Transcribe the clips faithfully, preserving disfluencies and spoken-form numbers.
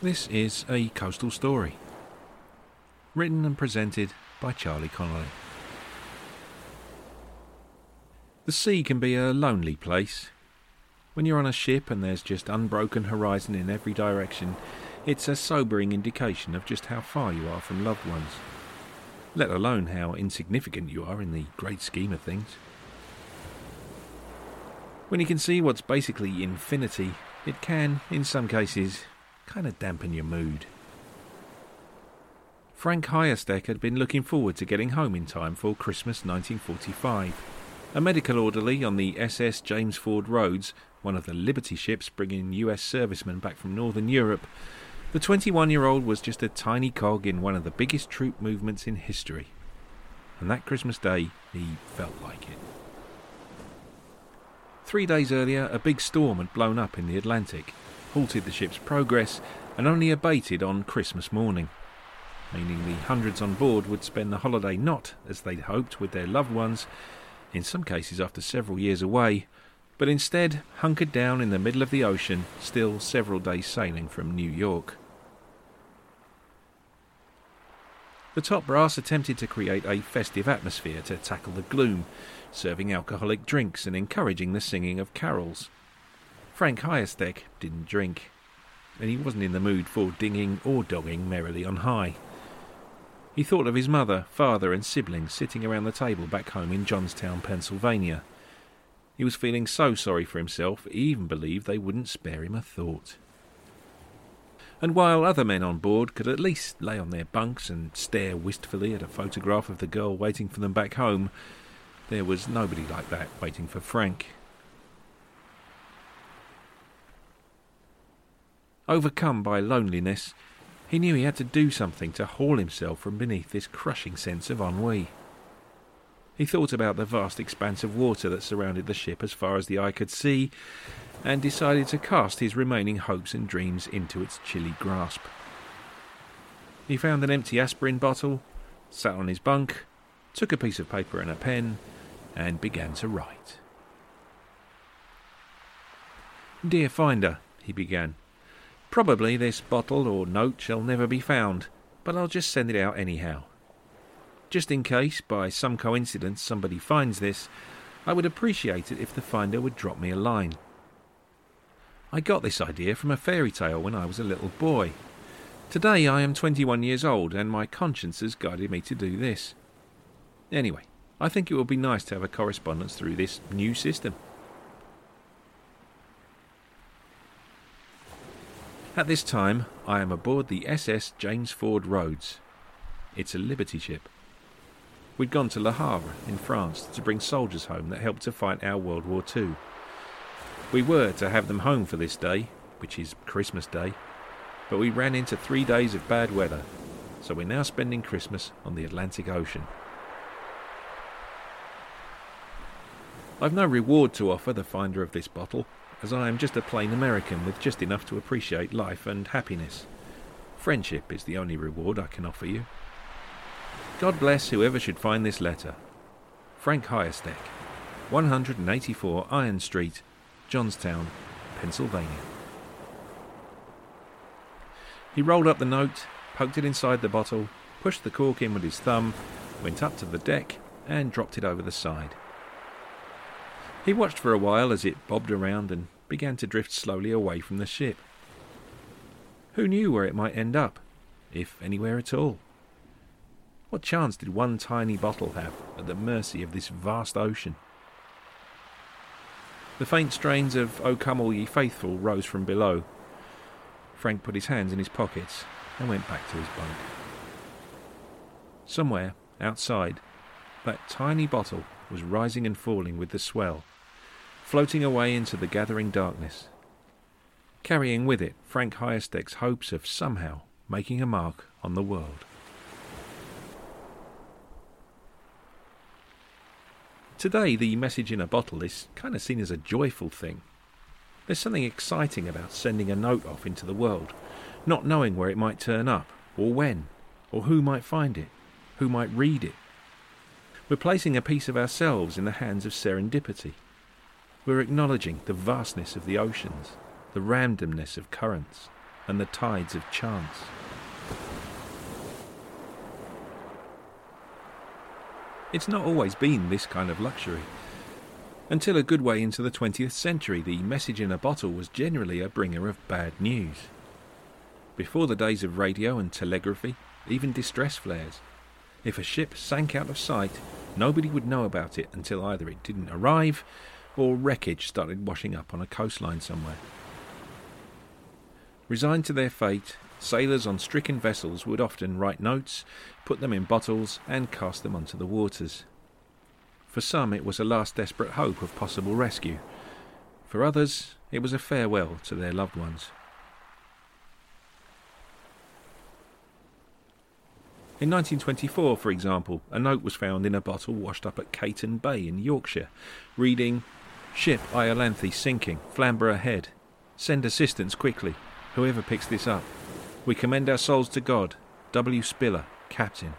This is A Coastal Story, written and presented by Charlie Connolly. The sea can be a lonely place. When you're on a ship and there's just unbroken horizon in every direction, it's a sobering indication of just how far you are from loved ones, let alone how insignificant you are in the great scheme of things. When you can see what's basically infinity, it can, in some cases, kind of dampen your mood. Frank Hyersteck had been looking forward to getting home in time for Christmas nineteen forty-five. A medical orderly on the S S James Ford Rhodes, one of the Liberty ships bringing U S servicemen back from Northern Europe, the twenty-one-year-old was just a tiny cog in one of the biggest troop movements in history. And that Christmas Day, he felt like it. Three days earlier, a big storm had blown up in the Atlantic, halted the ship's progress, and only abated on Christmas morning, meaning the hundreds on board would spend the holiday not, as they'd hoped, with their loved ones, in some cases after several years away, but instead hunkered down in the middle of the ocean, still several days sailing from New York. The top brass attempted to create a festive atmosphere to tackle the gloom, serving alcoholic drinks and encouraging the singing of carols. Frank Hyersteck didn't drink, and he wasn't in the mood for dinging or dogging merrily on high. He thought of his mother, father and siblings sitting around the table back home in Johnstown, Pennsylvania. He was feeling so sorry for himself, he even believed they wouldn't spare him a thought. And while other men on board could at least lay on their bunks and stare wistfully at a photograph of the girl waiting for them back home, there was nobody like that waiting for Frank. Overcome by loneliness, he knew he had to do something to haul himself from beneath this crushing sense of ennui. He thought about the vast expanse of water that surrounded the ship as far as the eye could see, and decided to cast his remaining hopes and dreams into its chilly grasp. He found an empty aspirin bottle, sat on his bunk, took a piece of paper and a pen, and began to write. "Dear Finder," he began, "probably this bottle or note shall never be found, but I'll just send it out anyhow. Just in case, by some coincidence, somebody finds this, I would appreciate it if the finder would drop me a line. I got this idea from a fairy tale when I was a little boy. Today I am twenty-one years old, and my conscience has guided me to do this. Anyway, I think it would be nice to have a correspondence through this new system." At this time, I am aboard the S S James Ford Rhodes. It's a Liberty ship. We'd gone to Le Havre in France to bring soldiers home that helped to fight our World War Two. We were to have them home for this day, which is Christmas Day, but we ran into three days of bad weather, so we're now spending Christmas on the Atlantic Ocean. I've no reward to offer the finder of this bottle, as I am just a plain American with just enough to appreciate life and happiness. Friendship is the only reward I can offer you. God bless whoever should find this letter. Frank Hyersteck, one eighty-four Iron Street, Johnstown, Pennsylvania. He rolled up the note, poked it inside the bottle, pushed the cork in with his thumb, went up to the deck and dropped it over the side. He watched for a while as it bobbed around and began to drift slowly away from the ship. Who knew where it might end up, if anywhere at all? What chance did one tiny bottle have at the mercy of this vast ocean? The faint strains of "O Come All Ye Faithful" rose from below. Frank put his hands in his pockets and went back to his bunk. Somewhere, outside, that tiny bottle was rising and falling with the swell, floating away into the gathering darkness, carrying with it Frank Hyersteck's hopes of somehow making a mark on the world. Today, the message in a bottle is kind of seen as a joyful thing. There's something exciting about sending a note off into the world, not knowing where it might turn up, or when, or who might find it, who might read it. We're placing a piece of ourselves in the hands of serendipity. We're acknowledging the vastness of the oceans, the randomness of currents, and the tides of chance. It's not always been this kind of luxury. Until a good way into the twentieth century, the message in a bottle was generally a bringer of bad news. Before the days of radio and telegraphy, even distress flares, if a ship sank out of sight, nobody would know about it until either it didn't arrive or wreckage started washing up on a coastline somewhere. Resigned to their fate, sailors on stricken vessels would often write notes, put them in bottles and cast them onto the waters. For some it was a last desperate hope of possible rescue. For others it was a farewell to their loved ones. In nineteen twenty-four, for example, a note was found in a bottle washed up at Caton Bay in Yorkshire, reading, "Ship Iolanthe sinking, Flamborough ahead. Send assistance quickly, whoever picks this up. We commend our souls to God. W. Spiller, Captain."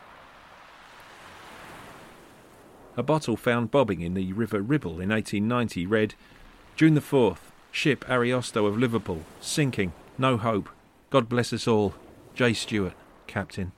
A bottle found bobbing in the River Ribble in eighteen ninety read, "June the fourth, ship Ariosto of Liverpool, sinking, no hope. God bless us all. J. Stewart, Captain."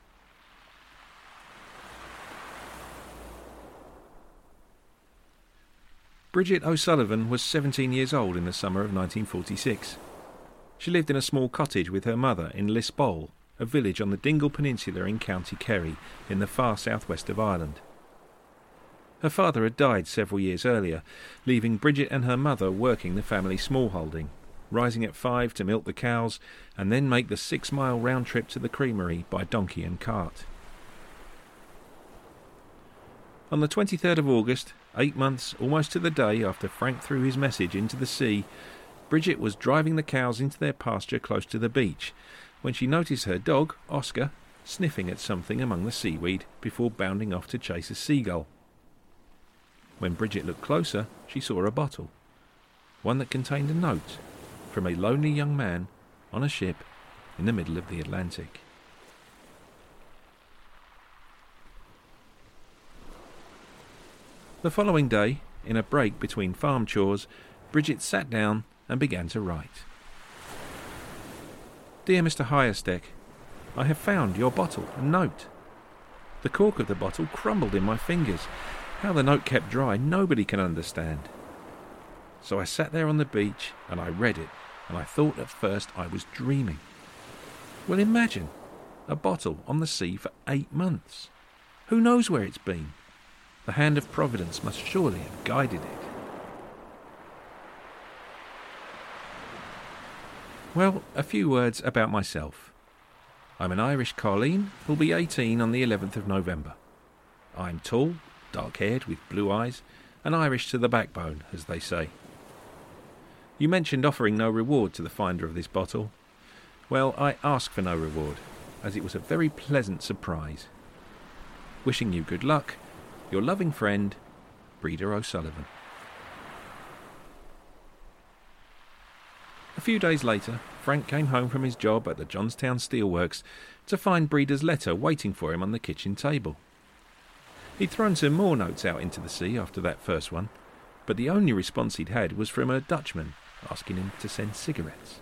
Bridget O'Sullivan was seventeen years old in the summer of nineteen forty-six. She lived in a small cottage with her mother in Lisbole, a village on the Dingle Peninsula in County Kerry, in the far southwest of Ireland. Her father had died several years earlier, leaving Bridget and her mother working the family smallholding, rising at five to milk the cows and then make the six-mile round trip to the creamery by donkey and cart. On the twenty-third of August, eight months almost to the day after Frank threw his message into the sea, Bridget was driving the cows into their pasture close to the beach when she noticed her dog, Oscar, sniffing at something among the seaweed before bounding off to chase a seagull. When Bridget looked closer, she saw a bottle, one that contained a note from a lonely young man on a ship in the middle of the Atlantic. The following day, in a break between farm chores, Bridget sat down and began to write. "Dear Mister Hyersteck, I have found your bottle and note. The cork of the bottle crumbled in my fingers. How the note kept dry, nobody can understand. So I sat there on the beach and I read it, and I thought at first I was dreaming. Well, imagine, a bottle on the sea for eight months. Who knows where it's been? The hand of Providence must surely have guided it." Well, a few words about myself. I'm an Irish Colleen who'll be eighteen on the eleventh of November. I'm tall, dark-haired with blue eyes, and Irish to the backbone, as they say. You mentioned offering no reward to the finder of this bottle. Well, I ask for no reward, as it was a very pleasant surprise. Wishing you good luck, your loving friend, Breda O'Sullivan. A few days later, Frank came home from his job at the Johnstown Steelworks to find Breda's letter waiting for him on the kitchen table. He'd thrown some more notes out into the sea after that first one, but the only response he'd had was from a Dutchman asking him to send cigarettes.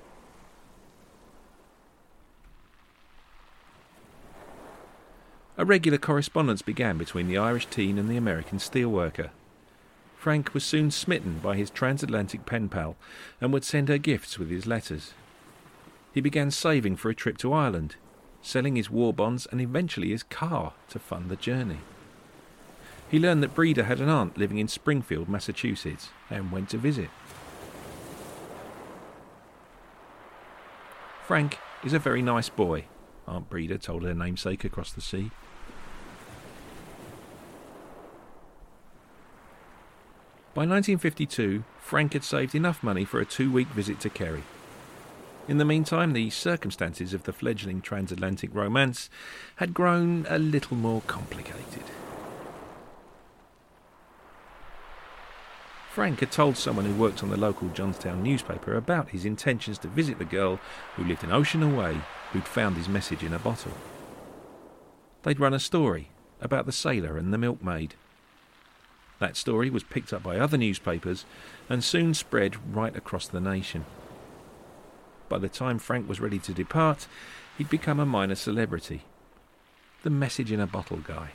A regular correspondence began between the Irish teen and the American steelworker. Frank was soon smitten by his transatlantic pen pal and would send her gifts with his letters. He began saving for a trip to Ireland, selling his war bonds and eventually his car to fund the journey. He learned that Breda had an aunt living in Springfield, Massachusetts, and went to visit. "Frank is a very nice boy," Aunt Breda told her namesake across the sea. By nineteen fifty-two, Frank had saved enough money for a two-week visit to Kerry. In the meantime, the circumstances of the fledgling transatlantic romance had grown a little more complicated. Frank had told someone who worked on the local Johnstown newspaper about his intentions to visit the girl who lived an ocean away, who'd found his message in a bottle. They'd run a story about the sailor and the milkmaid. That story was picked up by other newspapers and soon spread right across the nation. by the time Frank was ready to depart, he'd become a minor celebrity. The message in a bottle guy.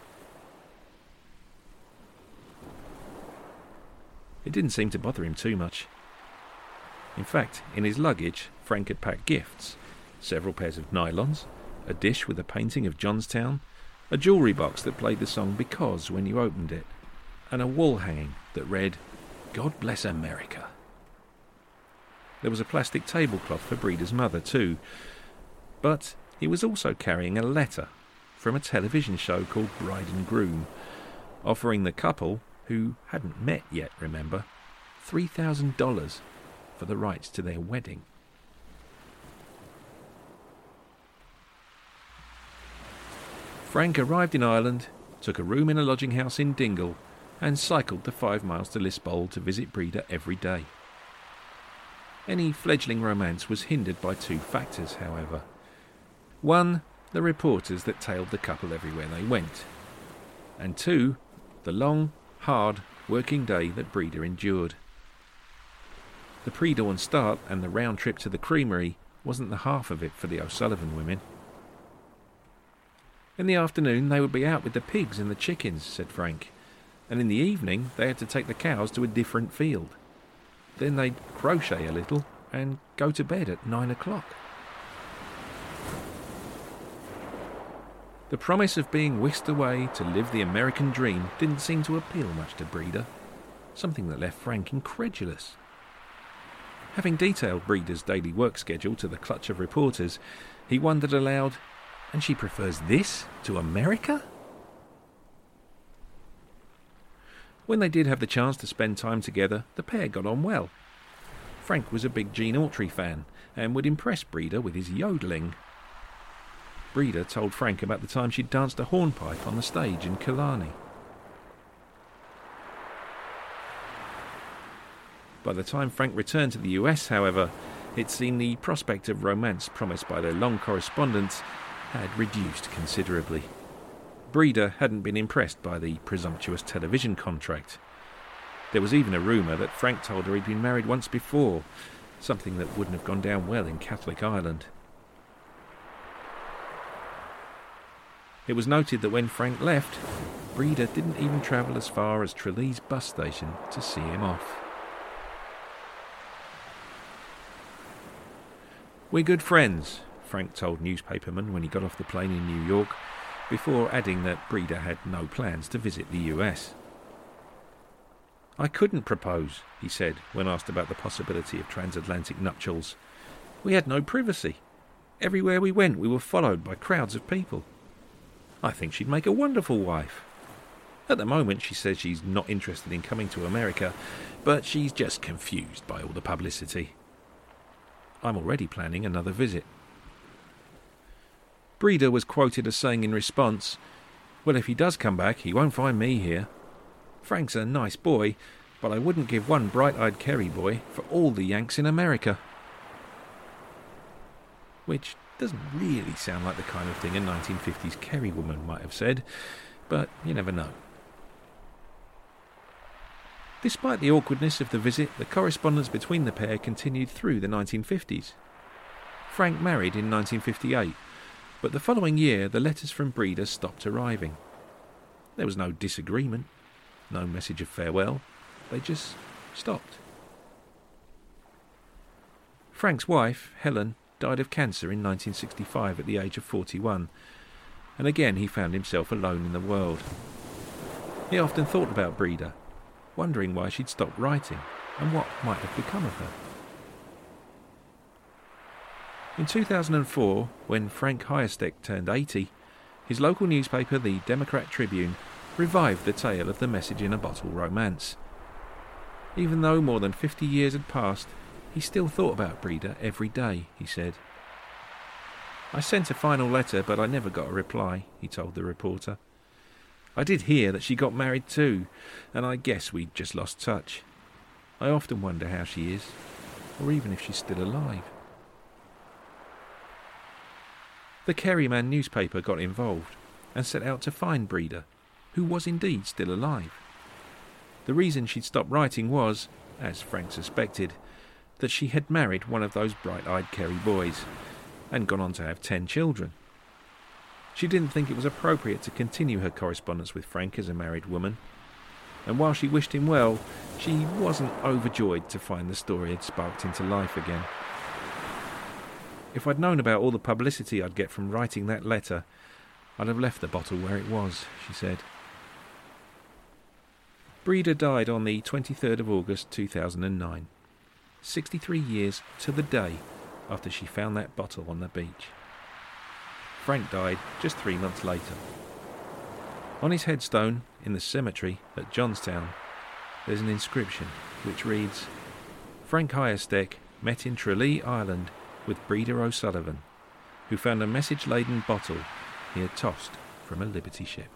It didn't seem to bother him too much. In fact, in his luggage, Frank had packed gifts, several pairs of nylons, a dish with a painting of Johnstown, a jewellery box that played the song Because when you opened it, and a wall hanging that read, God Bless America. There was a plastic tablecloth for Breda's mother too, but he was also carrying a letter from a television show called Bride and Groom, offering the couple, who hadn't met yet, remember, three thousand dollars for the rights to their wedding. Frank arrived in Ireland, took a room in a lodging house in Dingle, and cycled the five miles to Lisbol to visit Breda every day. Any fledgling romance was hindered by two factors, however. One, the reporters that tailed the couple everywhere they went. And two, the long, hard, working day that Breda endured. The pre-dawn start and the round trip to the creamery wasn't the half of it for the O'Sullivan women. In the afternoon they would be out with the pigs and the chickens, said Frank, and in the evening they had to take the cows to a different field. Then they'd crochet a little and go to bed at nine o'clock. The promise of being whisked away to live the American dream didn't seem to appeal much to Breda, something that left Frank incredulous. Having detailed Breda's daily work schedule to the clutch of reporters, he wondered aloud, and she prefers this to America? When they did have the chance to spend time together, the pair got on well. Frank was a big Gene Autry fan and would impress Breda with his yodelling. Breda told Frank about the time she'd danced a hornpipe on the stage in Killarney. By the time Frank returned to the U S, however, it seemed the prospect of romance promised by their long correspondence had reduced considerably. Breda hadn't been impressed by the presumptuous television contract. There was even a rumour that Frank told her he'd been married once before, something that wouldn't have gone down well in Catholic Ireland. It was noted that when Frank left, Breda didn't even travel as far as Tralee's bus station to see him off. We're good friends, Frank told newspapermen when he got off the plane in New York, before adding that Breda had no plans to visit the U S. I couldn't propose, he said, when asked about the possibility of transatlantic nuptials. We had no privacy. Everywhere we went we were followed by crowds of people. I think she'd make a wonderful wife. At the moment she says she's not interested in coming to America, but she's just confused by all the publicity. I'm already planning another visit. Breda was quoted as saying in response, well, if he does come back, he won't find me here. Frank's a nice boy, but I wouldn't give one bright-eyed Kerry boy for all the Yanks in America. Which doesn't really sound like the kind of thing a nineteen fifties Kerry woman might have said, but you never know. Despite the awkwardness of the visit, the correspondence between the pair continued through the nineteen fifties. Frank married in nineteen fifty-eight, but the following year the letters from Breda stopped arriving. There was no disagreement, no message of farewell, they just stopped. Frank's wife, Helen, died of cancer in nineteen sixty-five at the age of forty-one, and again he found himself alone in the world. He often thought about Breda, wondering why she'd stopped writing and what might have become of her. In two thousand four, when Frank Hyestek turned eighty, his local newspaper, the Democrat Tribune, revived the tale of the message-in-a-bottle romance. Even though more than fifty years had passed, he still thought about Breda every day, he said. I sent a final letter, but I never got a reply, he told the reporter. I did hear that she got married too, and I guess we'd just lost touch. I often wonder how she is, or even if she's still alive. The Kerryman newspaper got involved and set out to find Breda, who was indeed still alive. The reason she'd stopped writing was, as Frank suspected, that she had married one of those bright-eyed Kerry boys and gone on to have ten children. She didn't think it was appropriate to continue her correspondence with Frank as a married woman, and while she wished him well, she wasn't overjoyed to find the story had sparked into life again. If I'd known about all the publicity I'd get from writing that letter, I'd have left the bottle where it was, she said. Breda died on the twenty-third of August two thousand nine, sixty-three years to the day after she found that bottle on the beach. Frank died just three months later. On his headstone in the cemetery at Johnstown, there's an inscription which reads, "Frank Hyersteck met in Tralee, Ireland with Breda O'Sullivan, who found a message-laden bottle he had tossed from a Liberty ship."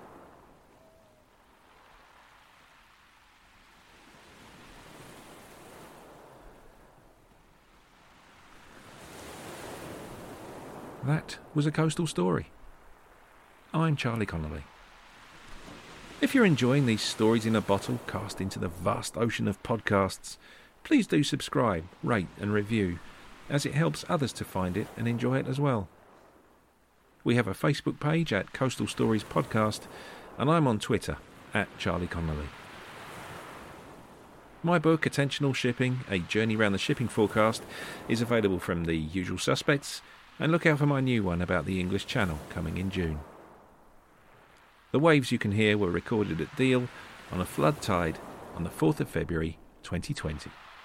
That was A Coastal Story. I'm Charlie Connolly. If you're enjoying these stories in a bottle cast into the vast ocean of podcasts, please do subscribe, rate and review, as it helps others to find it and enjoy it as well. We have a Facebook page at Coastal Stories Podcast, and I'm on Twitter at Charlie Connolly. My book, Attentional Shipping, A Journey Round the Shipping Forecast, is available from the usual suspects, and look out for my new one about the English Channel coming in June. The waves you can hear were recorded at Deal on a flood tide on the fourth of February twenty twenty.